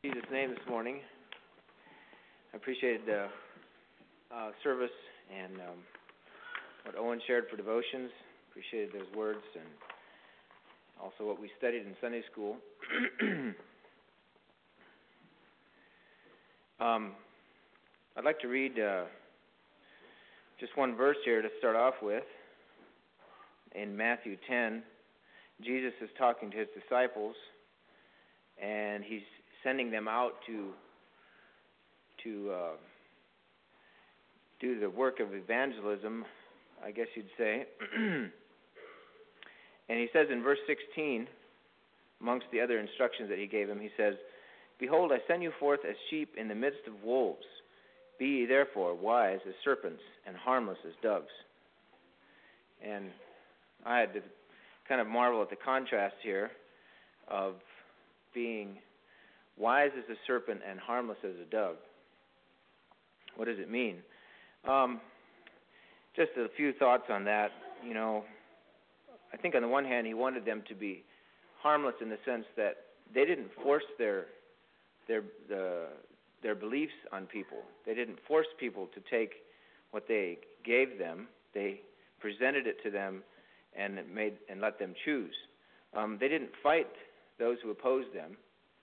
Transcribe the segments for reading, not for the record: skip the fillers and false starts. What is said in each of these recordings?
In Jesus' name this morning. I appreciated the service and what Owen shared for devotions. Appreciated those words and also what we studied in Sunday school. I'd like to read just one verse here to start off with. In Matthew 10, Jesus is talking to his disciples, and he's sending them out to do the work of evangelism, I guess you'd say. And he says in verse 16, amongst the other instructions that he gave them, he says, "Behold, I send you forth as sheep in the midst of wolves. Be ye therefore wise as serpents and harmless as doves." And I had to kind of marvel at the contrast here of being wise as a serpent and harmless as a dove. What does it mean? Just a few thoughts on that. You know, I think on the one hand, he wanted them to be harmless in the sense that they didn't force their beliefs on people. They didn't force people to take what they gave them. They presented it to them and let them choose. They didn't fight those who opposed them.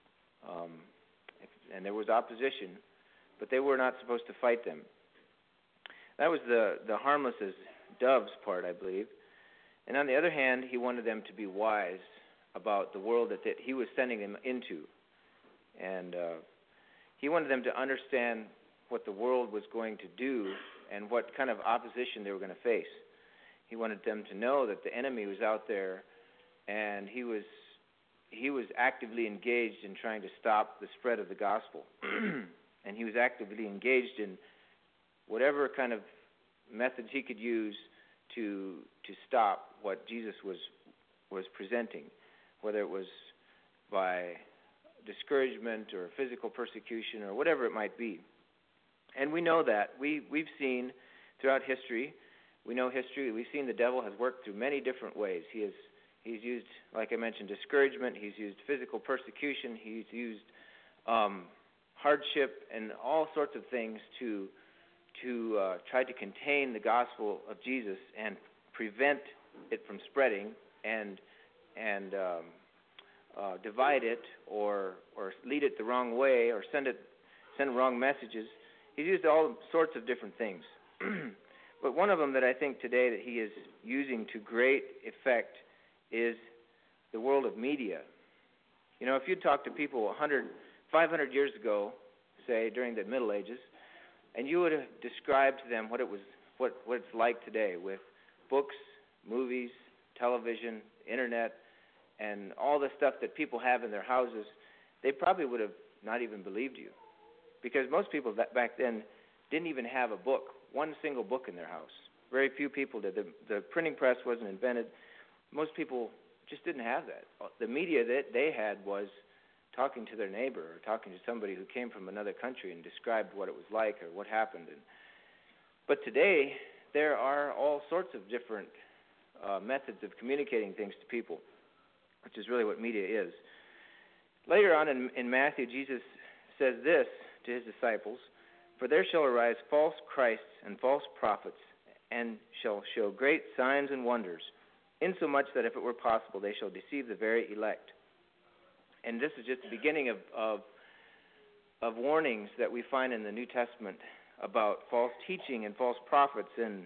And there was opposition, but they were not supposed to fight them. That was the harmless as doves part, I believe. And on the other hand, he wanted them to be wise about the world that he was sending them into. And he wanted them to understand what the world was going to do and what kind of opposition they were going to face. He wanted them to know that the enemy was out there, and he was actively engaged in trying to stop the spread of the gospel. And he was actively engaged in whatever kind of methods he could use to stop what Jesus was presenting, whether it was by discouragement or physical persecution or whatever it might be. And we know that. We've seen throughout history, we've seen the devil has worked through many different ways. He's used, like I mentioned, discouragement. He's used physical persecution. He's used hardship and all sorts of things to try to contain the gospel of Jesus and prevent it from spreading and divide it or lead it the wrong way or send wrong messages. He's used all sorts of different things. But one of them that I think today that he is using to great effect is the world of media. You know, if you talk to people 500 years ago, say during the Middle Ages, and you would have described to them what it's like today with books, movies, television, internet, and all the stuff that people have in their houses, they probably would have not even believed you. Because most people back then didn't even have a book, one single book in their house. Very few people did. The printing press wasn't invented. Most people just didn't have that. The media that they had was talking to their neighbor or talking to somebody who came from another country and described what it was like or what happened. But today, there are all sorts of different methods of communicating things to people, which is really what media is. Later on in Matthew, Jesus says this to his disciples, "For there shall arise false Christs and false prophets, and shall show great signs and wonders, insomuch that if it were possible, they shall deceive the very elect." And this is just the beginning of warnings that we find in the New Testament about false teaching and false prophets and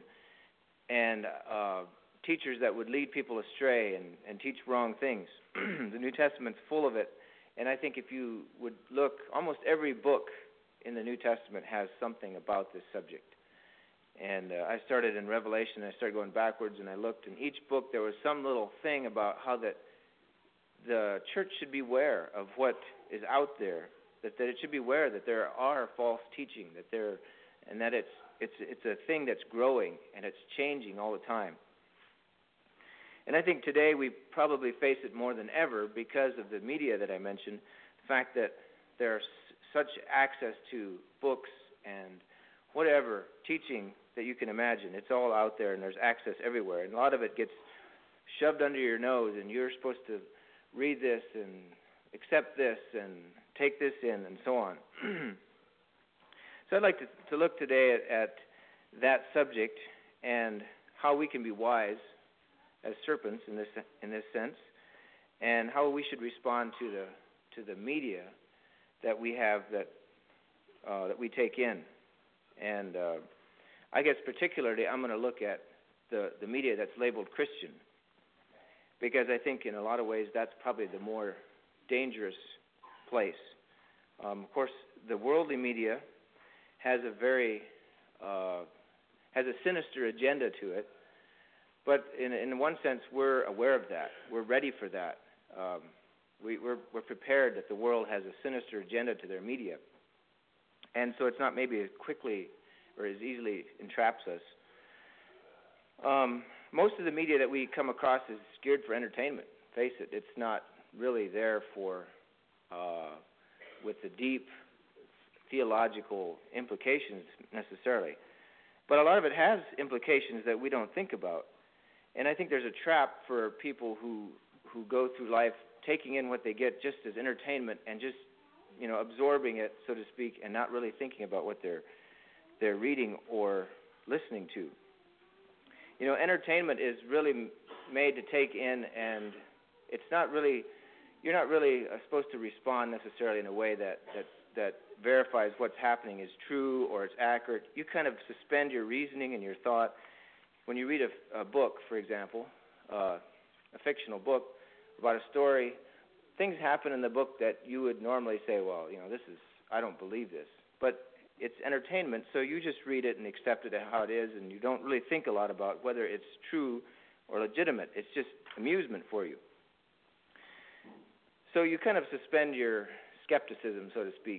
teachers that would lead people astray and teach wrong things. The New Testament's full of it. And I think if you would look, almost every book in the New Testament has something about this subject. And I started in Revelation, I started going backwards, and I looked, in each book there was some little thing about how that the church should beware of what is out there, that it should beware that there are false teaching, that it's a thing that's growing and it's changing all the time. And I think today we probably face it more than ever because of the media that I mentioned, the fact that there's such access to books and whatever teaching that you can imagine. It's all out there and there's access everywhere. And a lot of it gets shoved under your nose and you're supposed to read this and accept this and take this in, and so on. So I'd like to look today at that subject and how we can be wise as serpents in this sense, and how we should respond to the media that we have that we take in. And I guess particularly I'm going to look at the media that's labeled Christian, because I think in a lot of ways that's probably the more dangerous place. Of course, the worldly media has a very has a sinister agenda to it, but in one sense we're aware of that. We're ready for that. We're prepared that the world has a sinister agenda to their media, and so it's not maybe as quickly or as easily entraps us. Most of the media that we come across is geared for entertainment. Face it, it's not really there for with the deep theological implications necessarily. But a lot of it has implications that we don't think about. And I think there's a trap for people who go through life taking in what they get just as entertainment and just, absorbing it, so to speak, and not really thinking about what they're reading or listening to. Entertainment is really made to take in, and it's not really, you're not really supposed to respond necessarily in a way that verifies what's happening is true or it's accurate. You kind of suspend your reasoning and your thought. When you read a book, for example, a fictional book about a story, things happen in the book that you would normally say, well, I don't believe this. But it's entertainment, so you just read it and accept it how it is, and you don't really think a lot about whether it's true or legitimate. It's just amusement for you. So you kind of suspend your skepticism, so to speak.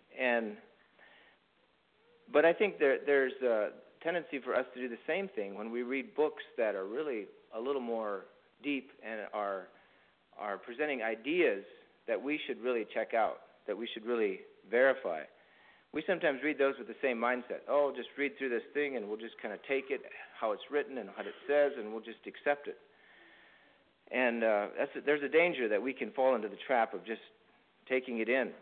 But I think there's a tendency for us to do the same thing when we read books that are really a little more deep and are presenting ideas that we should really check out, that we should really verify. We sometimes read those with the same mindset. Oh, just read through this thing and we'll just kind of take it how it's written and what it says, and we'll just accept it. And there's a danger that we can fall into the trap of just taking it in.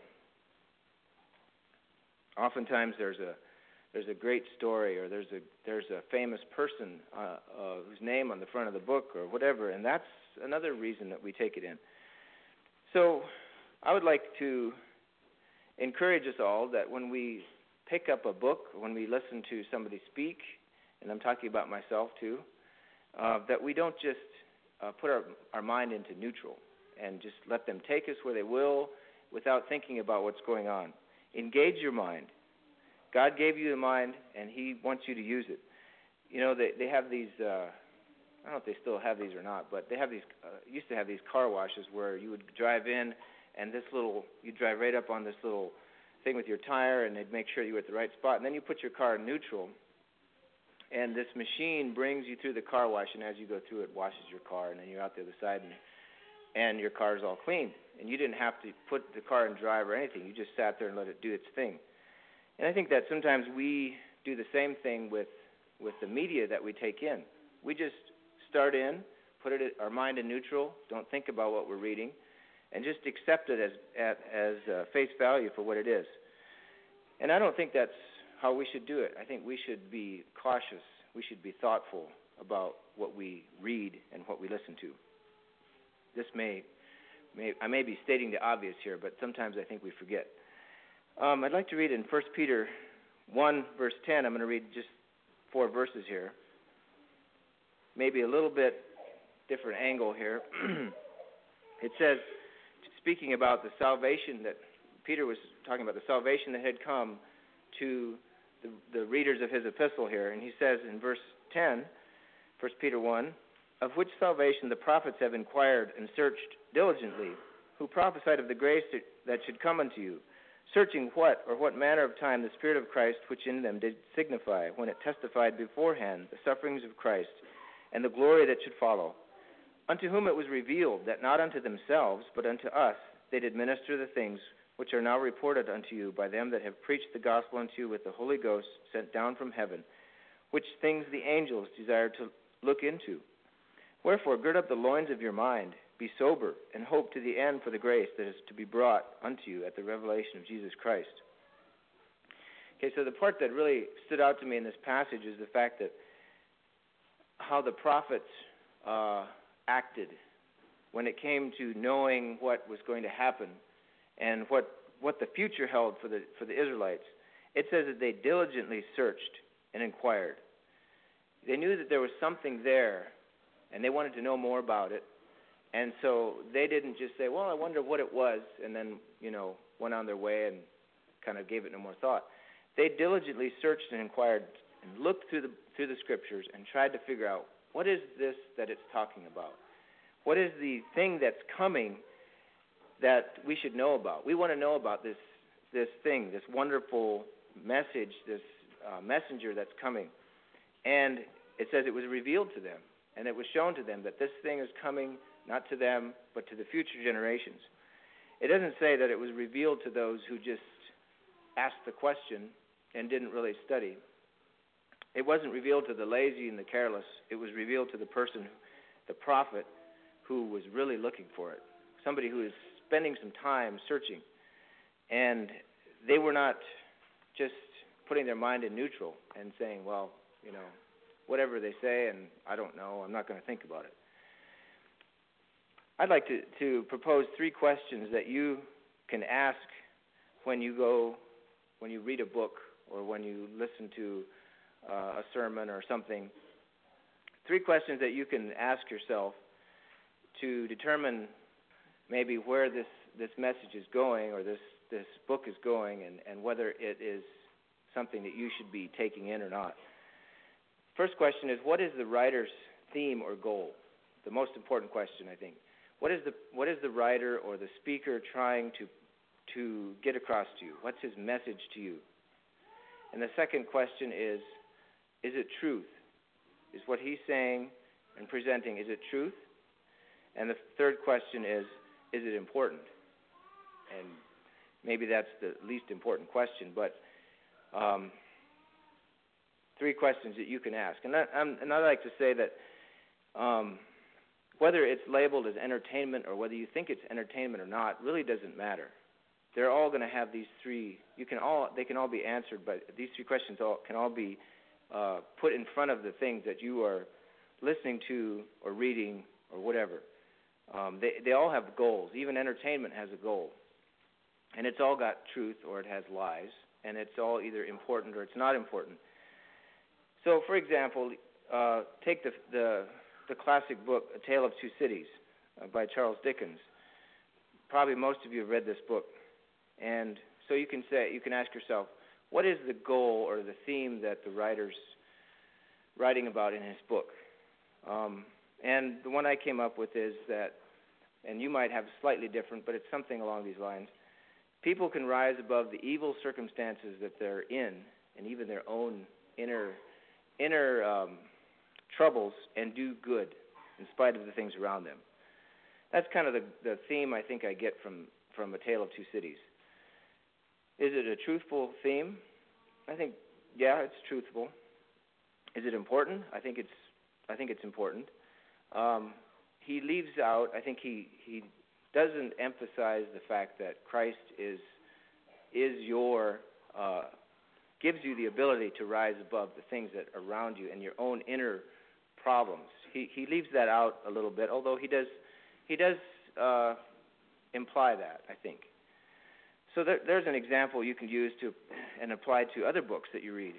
Oftentimes there's a great story, or there's a famous person whose name on the front of the book or whatever, and that's another reason that we take it in. So I would like to encourage us all that when we pick up a book, when we listen to somebody speak, and I'm talking about myself too, that we don't just put our mind into neutral and just let them take us where they will without thinking about what's going on. Engage your mind. God gave you the mind, and He wants you to use it. They have these, I don't know if they still have these or not, but they have these, used to have these car washes where you would drive in, and you drive right up on this little thing with your tire, and they'd make sure you were at the right spot. And then you put your car in neutral, and this machine brings you through the car wash, and as you go through it, washes your car, and then you're out the other side, and your car's all clean. And you didn't have to put the car in drive or anything. You just sat there and let it do its thing. And I think that sometimes we do the same thing with the media that we take in. We just start in, put our mind in neutral, don't think about what we're reading, and just accept it as face value for what it is. And I don't think that's how we should do it. I think we should be cautious. We should be thoughtful about what we read and what we listen to. This I may be stating the obvious here, but sometimes I think we forget. I'd like to read in 1 Peter 1, verse 10. I'm going to read just 4 verses here. Maybe a little bit different angle here. It says, speaking about the salvation that Peter was talking about, the salvation that had come to the readers of his epistle here. And he says in verse 10, 1 Peter 1, of which salvation the prophets have inquired and searched diligently, who prophesied of the grace that should come unto you, searching what manner of time the Spirit of Christ which in them did signify, when it testified beforehand the sufferings of Christ and the glory that should follow, unto whom it was revealed that not unto themselves, but unto us they did minister the things which are now reported unto you by them that have preached the gospel unto you with the Holy Ghost sent down from heaven, which things the angels desire to look into. Wherefore gird up the loins of your mind, Be sober, and hope to the end for the grace that is to be brought unto you at the revelation of Jesus Christ. Okay, so the part that really stood out to me in this passage is the fact that how the prophets acted when it came to knowing what was going to happen and what the future held for the Israelites. It says that they diligently searched and inquired. They knew that there was something there, and they wanted to know more about it. And so they didn't just say, well, I wonder what it was, and then, went on their way and kind of gave it no more thought. They diligently searched and inquired and looked through the Scriptures and tried to figure out, what is this that it's talking about? What is the thing that's coming that we should know about? We want to know about this thing, this wonderful message, this messenger that's coming. And it says it was revealed to them, and it was shown to them that this thing is coming not to them, but to the future generations. It doesn't say that it was revealed to those who just asked the question and didn't really study. It wasn't revealed to the lazy and the careless. It was revealed to the person, the prophet, who was really looking for it, somebody who is spending some time searching. And they were not just putting their mind in neutral and saying, well, whatever they say, and I don't know, I'm not going to think about it. I'd like to propose 3 questions that you can ask when you read a book or when you listen to a sermon or something. 3 questions that you can ask yourself to determine maybe where this message is going or this book is going and whether it is something that you should be taking in or not. First question is, what is the writer's theme or goal? The most important question, I think. What is the writer or the speaker trying to get across to you? What's his message to you? And the second question is it truth? Is what he's saying and presenting, is it truth? And the third question is it important? And maybe that's the least important question, but 3 questions that you can ask. And I'd like to say that whether it's labeled as entertainment or whether you think it's entertainment or not really doesn't matter. They're all going to have these 3. They can all be answered, but these 3 questions can all be put in front of the things that you are listening to or reading or whatever. They all have goals. Even entertainment has a goal, and it's all got truth or it has lies, and it's all either important or it's not important. So, for example, take the classic book, A Tale of Two Cities, by Charles Dickens. Probably most of you have read this book. And so you can ask yourself, what is the goal or the theme that the writer's writing about in his book? And the one I came up with is that, and you might have slightly different, but it's something along these lines. People can rise above the evil circumstances that they're in and even their own inner troubles and do good in spite of the things around them. That's kind of the theme I think I get from A Tale of Two Cities. Is it a truthful theme? I think, yeah, it's truthful. Is it important? I think it's important. He leaves out, I think he doesn't emphasize the fact that Christ is your gives you the ability to rise above the things that are around you and your own inner problems. He leaves that out a little bit, although he does imply that, I think. So there's an example you can use and apply to other books that you read.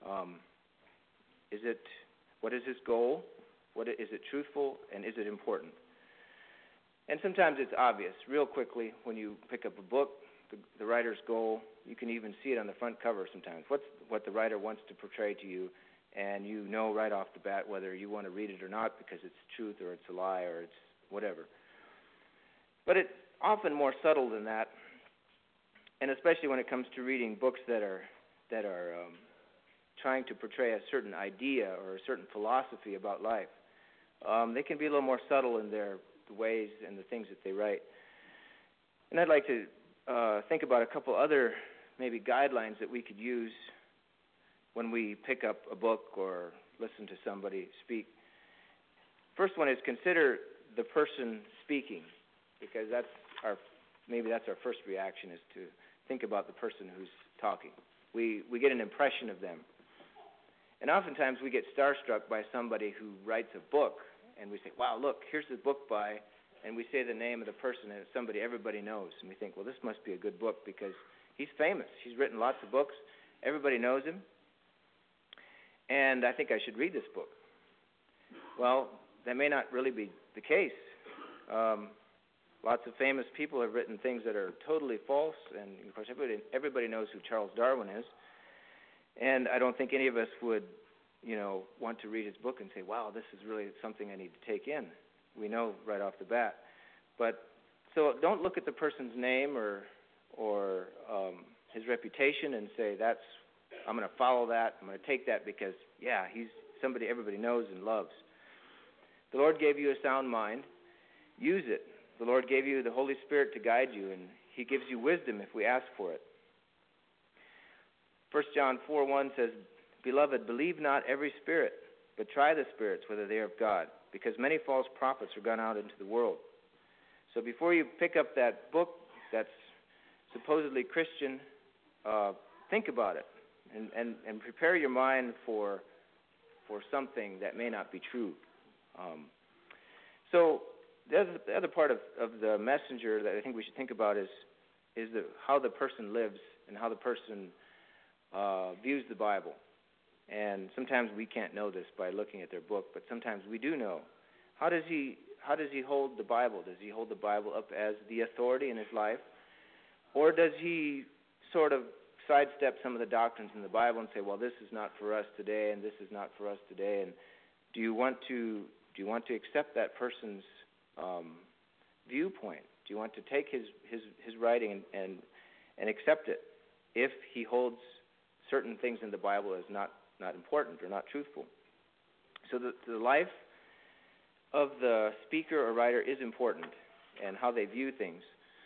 What is his goal? Is it truthful, and is it important? And sometimes it's obvious. Real quickly, when you pick up a book, the writer's goal, you can even see it on the front cover sometimes. What's what the writer wants to portray to you, and you know right off the bat whether you want to read it or not because it's truth or it's a lie or it's whatever. But it's often more subtle than that, and especially when it comes to reading books that are trying to portray a certain idea or a certain philosophy about life. They can be a little more subtle in their ways and the things that they write. And I'd like to think about a couple other maybe guidelines that we could use when we pick up a book or listen to somebody speak. First one is consider the person speaking, because maybe that's our first reaction, is to think about the person who's talking. We get an impression of them. And oftentimes we get starstruck by somebody who writes a book, and we say, wow, look, here's the book by, and we say the name of the person, and it's somebody everybody knows. And we think, well, this must be a good book because he's famous. He's written lots of books. Everybody knows him. And I think I should read this book. Well, that may not really be the case. Lots of famous people have written things that are totally false, and of course everybody knows who Charles Darwin is. And I don't think any of us would, want to read his book and say, wow, this is really something I need to take in. We know right off the bat. But so don't look at the person's name or his reputation and say, I'm going to follow that, I'm going to take that because, yeah, he's somebody everybody knows and loves. The Lord gave you a sound mind. Use it. The Lord gave you the Holy Spirit to guide you, and he gives you wisdom if we ask for it. 1 John 4:1 says, Beloved, believe not every spirit, but try the spirits whether they are of God, because many false prophets are gone out into the world. So before you pick up that book that's supposedly Christian, think about it and prepare your mind for something that may not be true. So the other part of the messenger that I think we should think about is how the person lives and how the person views the Bible. And sometimes we can't know this by looking at their book, but sometimes we do know. How does he hold the Bible? Does he hold the Bible up as the authority in his life? Or does he sort of sidestep some of the doctrines in the Bible and say, well, this is not for us today and this is not for us today? And do you want to accept that person's viewpoint? Do you want to take his writing and accept it if he holds certain things in the Bible as not important or not truthful? So the life of the speaker or writer is important, and how they view things.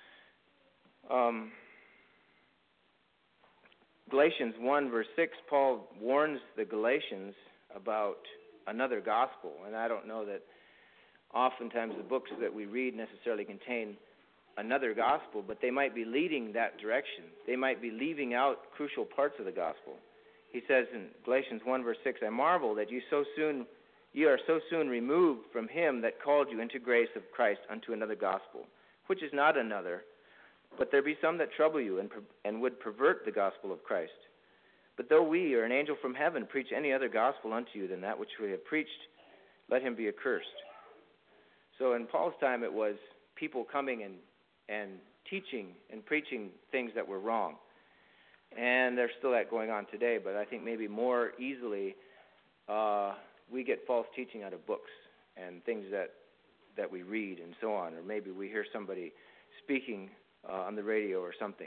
Galatians 1 verse 6, Paul warns the Galatians about another gospel, and I don't know that oftentimes the books that we read necessarily contain another gospel, but they might be leading that direction. They might be leaving out crucial parts of the gospel. He says in Galatians 1 verse 6, I marvel that you are so soon removed from him that called you into grace of Christ unto another gospel, which is not another, but there be some that trouble you and would pervert the gospel of Christ. But though we or an angel from heaven preach any other gospel unto you than that which we have preached, let him be accursed. So in Paul's time it was people coming and teaching and preaching things that were wrong. And there's still that going on today, but I think maybe more easily we get false teaching out of books and things that we read and so on, or maybe we hear somebody speaking on the radio or something.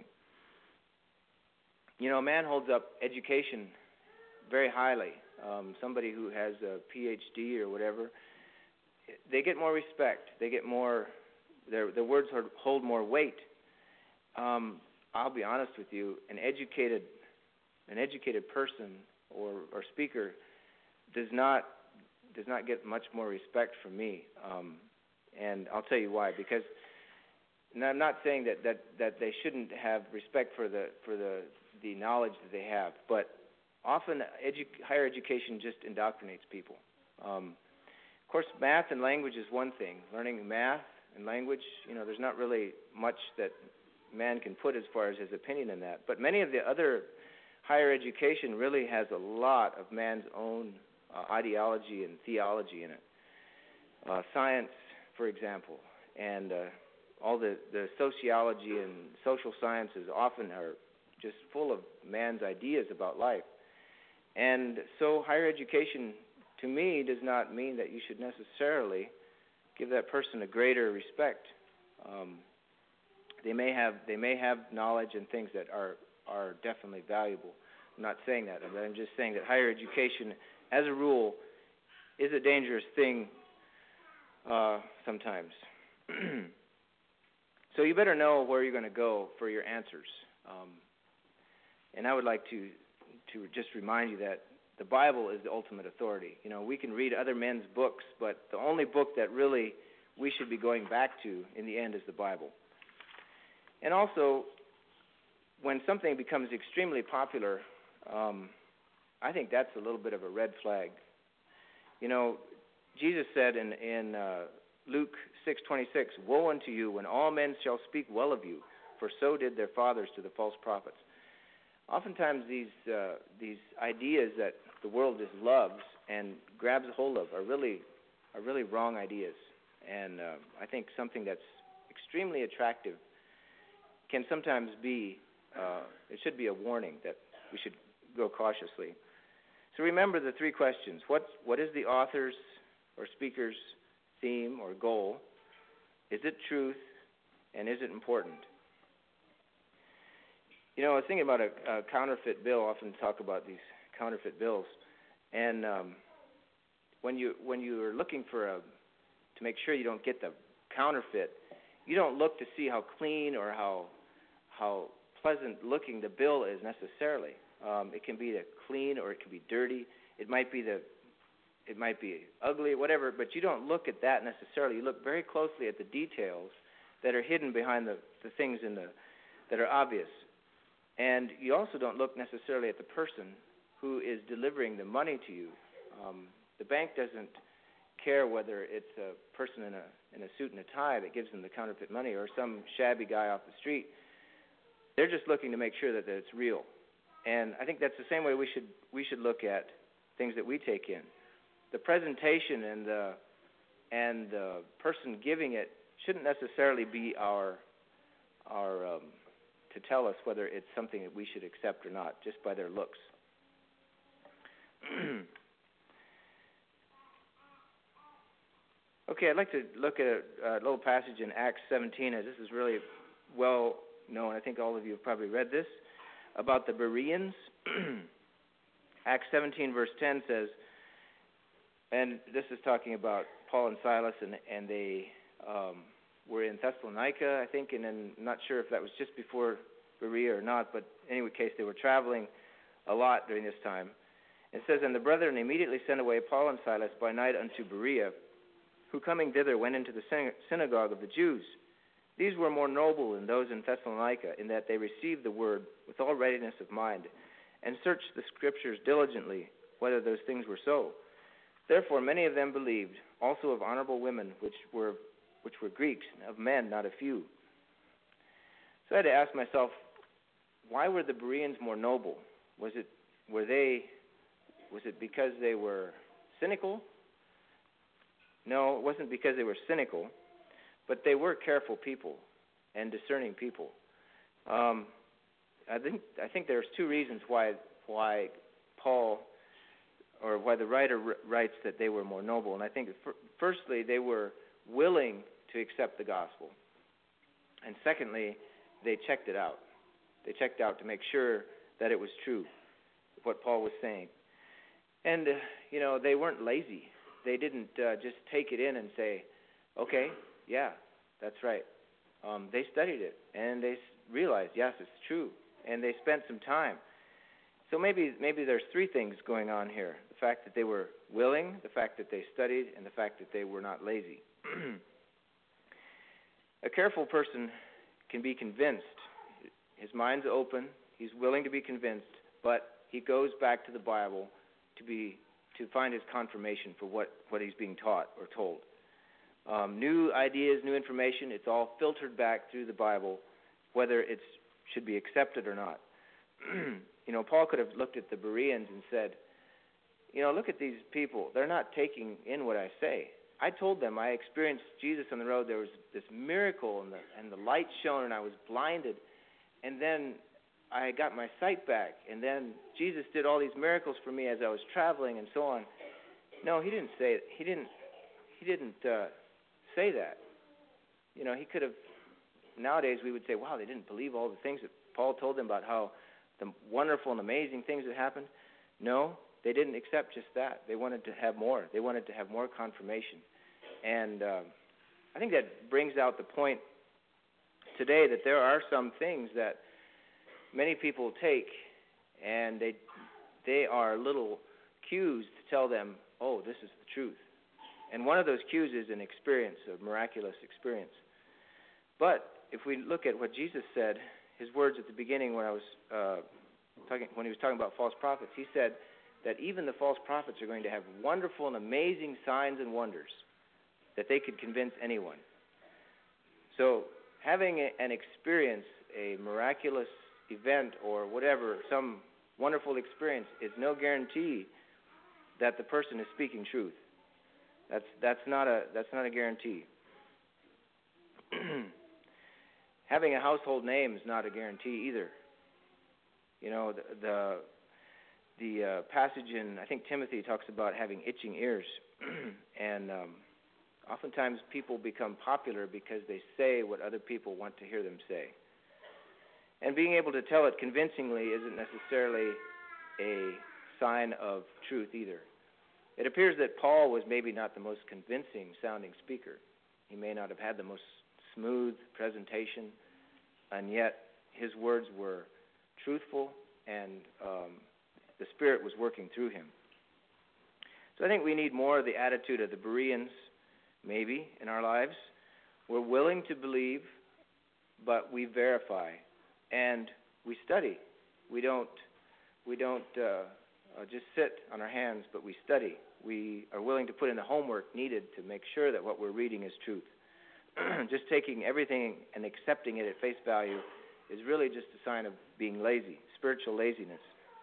A man holds up education very highly. Somebody who has a PhD or whatever, they get more respect. They get more, their words hold more weight. I'll be honest with you, an educated person or speaker does not get much more respect from me, and I'll tell you why. Because, and I'm not saying that they shouldn't have respect for the knowledge that they have, but often higher education just indoctrinates people. Of course, math and language is one thing. Learning math and language, there's not really much that man can put as far as his opinion in that. But many of the other higher education really has a lot of man's own ideology and theology in it. Science, for example, and all the sociology and social sciences often are just full of man's ideas about life. And so higher education, to me, does not mean that you should necessarily give that person a greater respect. They may have knowledge and things that are definitely valuable. I'm not saying that. I'm just saying that higher education, as a rule, is a dangerous thing sometimes. So you better know where you're going to go for your answers. And I would like to just remind you that the Bible is the ultimate authority. We can read other men's books, but the only book that really we should be going back to in the end is the Bible. And also, when something becomes extremely popular, I think that's a little bit of a red flag. You know, Jesus said in Luke 6:26, "Woe unto you when all men shall speak well of you, for so did their fathers to the false prophets." Oftentimes these ideas that the world just loves and grabs a hold of are really wrong ideas. And I think something that's extremely attractive can sometimes be, it should be a warning that we should go cautiously. So remember the three questions. What is the author's or speaker's theme or goal? Is it truth? And is it important? You know, I was thinking about a counterfeit bill. I often talk about these counterfeit bills. And when you are looking to make sure you don't get the counterfeit, you don't look to see how clean or how pleasant looking the bill is necessarily. It can be clean or it can be dirty. It might be ugly, whatever, but you don't look at that necessarily. You look very closely at the details that are hidden behind the things that are obvious. And you also don't look necessarily at the person who is delivering the money to you. The bank doesn't care whether it's a person in a suit and a tie that gives them the counterfeit money or some shabby guy off the street. They're just looking to make sure that it's real. And I think that's the same way we should look at things that we take in. The presentation and the person giving it shouldn't necessarily be our to tell us whether it's something that we should accept or not, just by their looks. Okay, I'd like to look at a little passage in Acts 17, as this is really well known. I think all of you have probably read this, about the Bereans. Acts 17, verse 10 says, and this is talking about Paul and Silas, and they were in Thessalonica, I think, and then I'm not sure if that was just before Berea or not, but in any case, they were traveling a lot during this time. It says, and the brethren immediately sent away Paul and Silas by night unto Berea, who coming thither went into the synagogue of the Jews. These were more noble than those in Thessalonica, in that they received the word with all readiness of mind, and searched the Scriptures diligently, whether those things were so. Therefore many of them believed, also of honorable women, which were Greeks, of men not a few. So I had to ask myself, why were the Bereans more noble? Was it because they were cynical? No, it wasn't because they were cynical, but they were careful people and discerning people. I think there's two reasons why Paul, or why the writer writes that they were more noble. And I think, firstly, they were willing to accept the gospel. And secondly, they checked it out. They checked out to make sure that it was true, what Paul was saying. And, they weren't lazy. They didn't just take it in and say, okay, yeah, that's right. They studied it, and they realized, yes, it's true. And they spent some time. So maybe there's three things going on here. The fact that they were willing, the fact that they studied, and the fact that they were not lazy. A careful person can be convinced. His mind's open. He's willing to be convinced, but he goes back to the Bible to find his confirmation for what he's being taught or told. New ideas, new information, it's all filtered back through the Bible, whether it should be accepted or not. Paul could have looked at the Bereans and said, look at these people. They're not taking in what I say. I told them I experienced Jesus on the road. There was this miracle, and the light shone, and I was blinded. And then I got my sight back. And then Jesus did all these miracles for me as I was traveling and so on. No, he didn't say it. He didn't say that. He could have. Nowadays we would say, wow, they didn't believe all the things that Paul told them about how the wonderful and amazing things that happened. No, they didn't accept just that. They wanted to have more. They wanted to have more confirmation. And I think that brings out the point today that there are some things that many people take, and they are little cues to tell them, oh, this is the truth. And one of those cues is an experience, a miraculous experience. But if we look at what Jesus said, his words at the beginning when when he was talking about false prophets, he said that even the false prophets are going to have wonderful and amazing signs and wonders that they could convince anyone. So having an experience, a miraculous event or whatever, some wonderful experience, is no guarantee that the person is speaking truth. That's not a guarantee. Having a household name is not a guarantee either. You know, the passage in, I think, Timothy talks about having itching ears. And oftentimes people become popular because they say what other people want to hear them say. And being able to tell it convincingly isn't necessarily a sign of truth either. It appears that Paul was maybe not the most convincing sounding speaker. He may not have had the most smooth presentation, and yet his words were truthful, and the Spirit was working through him. So I think we need more of the attitude of the Bereans, maybe, in our lives. We're willing to believe, but we verify, and we study. We don't just sit on our hands, but we study. We are willing to put in the homework needed to make sure that what we're reading is truth. Just taking everything and accepting it at face value is really just a sign of being lazy, spiritual laziness.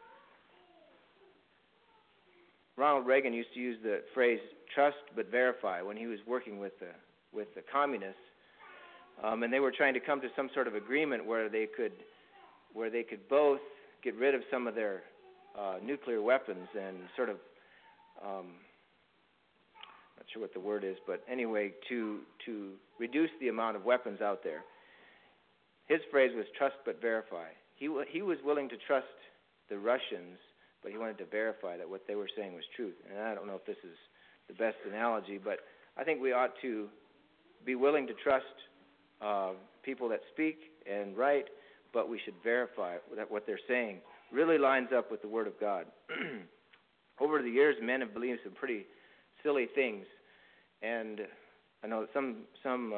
Ronald Reagan used to use the phrase "trust but verify" when he was working with the communists, and they were trying to come to some sort of agreement where they could both get rid of some of their nuclear weapons and sort of, not sure what the word is, but anyway, to reduce the amount of weapons out there. His phrase was "trust but verify." He was willing to trust the Russians, but he wanted to verify that what they were saying was truth. And I don't know if this is the best analogy, but I think we ought to be willing to trust people that speak and write, but we should verify that what they're saying really lines up with the Word of God. Over the years, men have believed some pretty silly things, and I know that some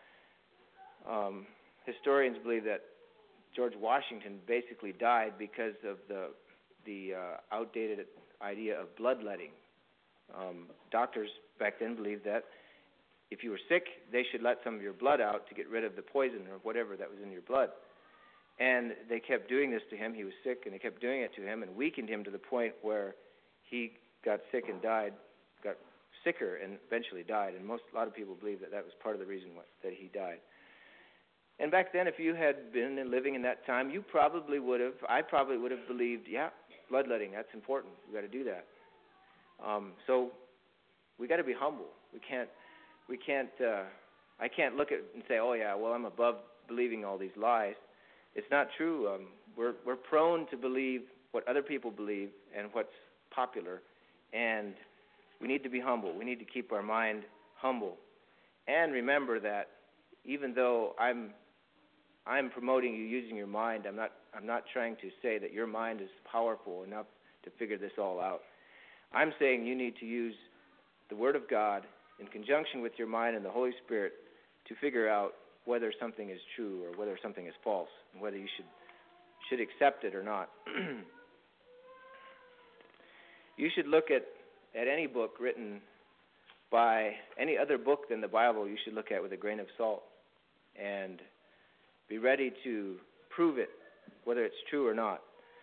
historians believe that George Washington basically died because of the outdated idea of bloodletting. Doctors back then believed that if you were sick, they should let some of your blood out to get rid of the poison or whatever that was in your blood. And they kept doing this to him. He was sick, and they kept doing it to him and weakened him to the point where he got sick and died, got sicker and eventually died. And a lot of people believe that was part of the reason that he died. And back then, if you had been living in that time, I probably would have believed, yeah, bloodletting, that's important. We've got to do that. So we got to be humble. I can't look at it and say, oh yeah, well, I'm above believing all these lies. It's not true. We're prone to believe what other people believe and what's popular, and we need to be humble. We need to keep our mind humble, and remember that even though I'm promoting you using your mind, I'm not trying to say that your mind is powerful enough to figure this all out. I'm saying you need to use the Word of God in conjunction with your mind and the Holy Spirit to figure out whether something is true or whether something is false, and whether you should accept it or not. You should look at any book written by any other book than the Bible. You should look at with a grain of salt and be ready to prove it, whether it's true or not.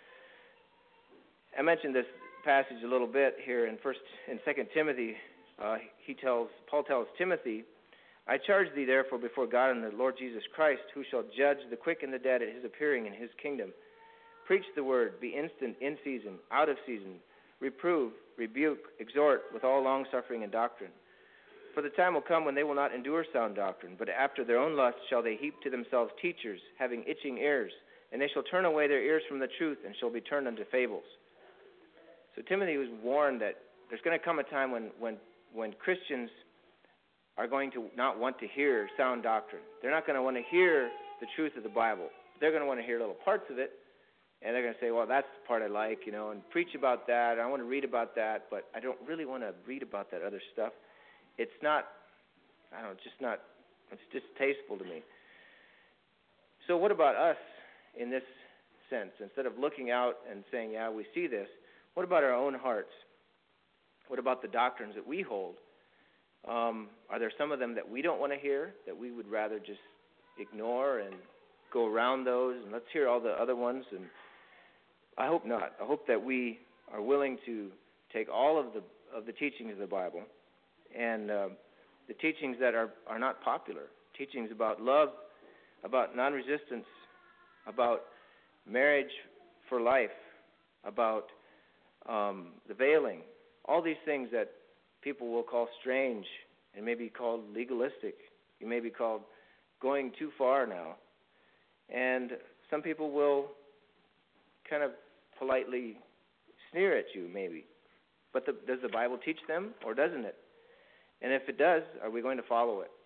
I mentioned this passage a little bit here in 2 Timothy. Paul tells Timothy, I charge thee therefore before God and the Lord Jesus Christ, who shall judge the quick and the dead at his appearing in his kingdom. Preach the word, be instant in season, out of season, reprove, rebuke, exhort with all longsuffering and doctrine. For the time will come when they will not endure sound doctrine, but after their own lusts shall they heap to themselves teachers, having itching ears, and they shall turn away their ears from the truth, and shall be turned unto fables. So Timothy was warned that there's going to come a time when Christians are going to not want to hear sound doctrine. They're not going to want to hear the truth of the Bible. They're going to want to hear little parts of it, and they're going to say, well, that's the part I like, and preach about that. I want to read about that, but I don't really want to read about that other stuff. it's not, I don't know, it's distasteful to me. So what about us in this sense? Instead of looking out and saying, yeah, we see this, what about our own hearts? What about the doctrines that we hold? Are there some of them that we don't want to hear, that we would rather just ignore and go around those, and let's hear all the other ones? And I hope not. I hope that we are willing to take all of the teachings of the Bible and the teachings that are not popular, teachings about love, about non-resistance, about marriage for life, about the veiling, all these things that people will call strange and maybe called legalistic. You may be called going too far now. And some people will kind of politely sneer at you maybe. But does the Bible teach them, or doesn't it? And if it does, are we going to follow it?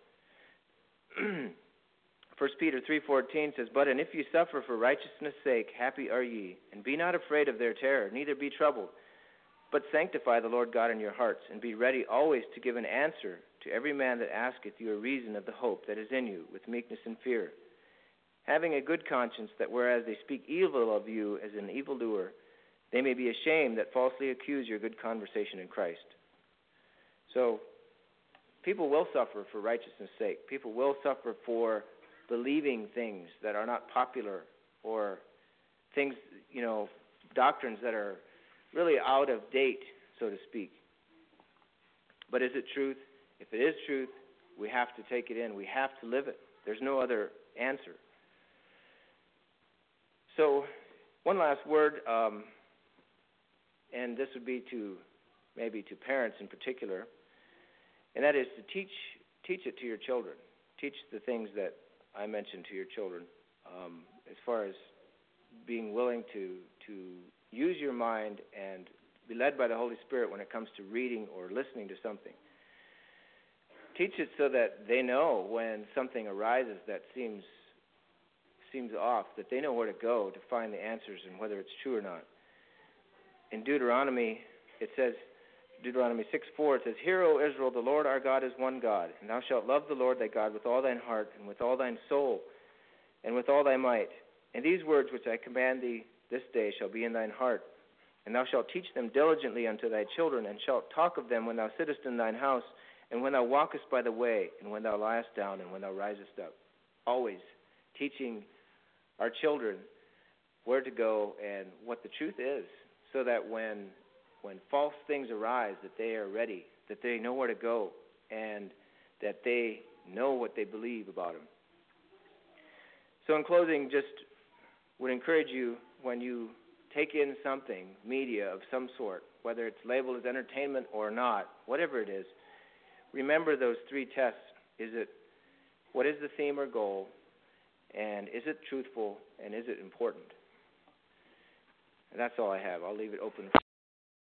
1 Peter 3:14 says, "But and if you suffer for righteousness' sake, happy are ye, and be not afraid of their terror, neither be troubled. But sanctify the Lord God in your hearts, and be ready always to give an answer to every man that asketh you a reason of the hope that is in you, with meekness and fear. Having a good conscience, that whereas they speak evil of you as an evildoer, they may be ashamed that falsely accuse your good conversation in Christ." So, people will suffer for righteousness' sake. People will suffer for believing things that are not popular, or things, doctrines that are really out of date, so to speak. But is it truth? If it is truth, we have to take it in. We have to live it. There's no other answer. So, one last word, and this would be maybe to parents in particular, and that is to teach it to your children. Teach the things that I mentioned to your children, as far as being willing to use your mind and be led by the Holy Spirit when it comes to reading or listening to something. Teach it so that they know when something arises that seems off, that they know where to go to find the answers and whether it's true or not. In Deuteronomy, it says, Deuteronomy 6:4, it says, "Hear, O Israel, the Lord our God is one God, and thou shalt love the Lord thy God with all thine heart, and with all thine soul, and with all thy might. And these words which I command thee this day shall be in thine heart, and thou shalt teach them diligently unto thy children, and shalt talk of them when thou sittest in thine house, and when thou walkest by the way, and when thou liest down, and when thou risest up." Always teaching our children where to go and what the truth is, so that when false things arise, that they are ready, that they know where to go, and that they know what they believe about them. So in closing, just would encourage you, when you take in something, media of some sort, whether it's labeled as entertainment or not, whatever it is, remember those three tests. What is the theme or goal, and is it truthful, and is it important? And that's all I have. I'll leave it open for